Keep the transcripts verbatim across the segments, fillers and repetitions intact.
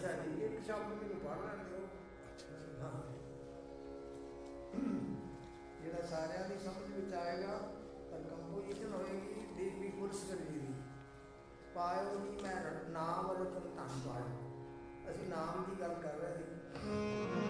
अच्छा जी, एक शब्द मैंने पढ़ लेने दो। हाँ, ਜਿਹੜਾ ਸਾਰਿਆਂ ਦੀ ਸਮਝ ਵਿੱਚ ਆਏਗਾ। ਪਰ ਕੰਪੋਜੀਸ਼ਨ ਹੋਏਗੀ ਦੇਵੀ ਪੁਰਸਕਰ ਜੀ ਦੀ। ਪਾਇਓ ਜੀ ਮੈਂ ਨਾਮ ਰਤਨ ਧਨ ਪਾਇਓ। ਅਸੀਂ ਨਾਮ ਦੀ ਗੱਲ ਕਰ ਰਹੇ ਸੀ।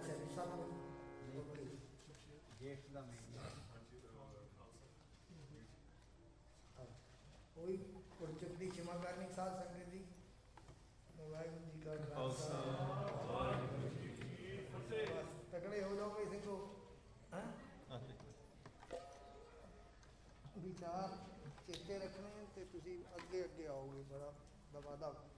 ਅੱਛਾ ਜੀ ਸਤਿਗੁਰੂ ਓਕੇ ਜੇਠ ਦਾ ਮਹੀਨਾ ਕੋਈ ਕੁਰਚਕ ਦੀ ਖਿਮਾ ਕਰਨੀ ਸਾਧ ਸੰਗਤ ਦੀ ਵਾਹਿਗੁਰੂ ਜੀ ਕਾ ਖਾਲਸਾ ਵਾਹਿਗੁਰੂ ਜੀ ਕੀ ਫਤਿਹ। ਬਸ ਤਕੜੇ ਹੋ ਜਾਓ ਭਾਈ ਸਿੰਘੋ ਹੈਂ ਵਿਚਾਰ ਚੇਤੇ ਰੱਖਣੇ ਤੇ ਤੁਸੀਂ ਅੱਗੇ ਅੱਗੇ ਆਓਗੇ ਬੜਾ ਦਬਾ ਦਬ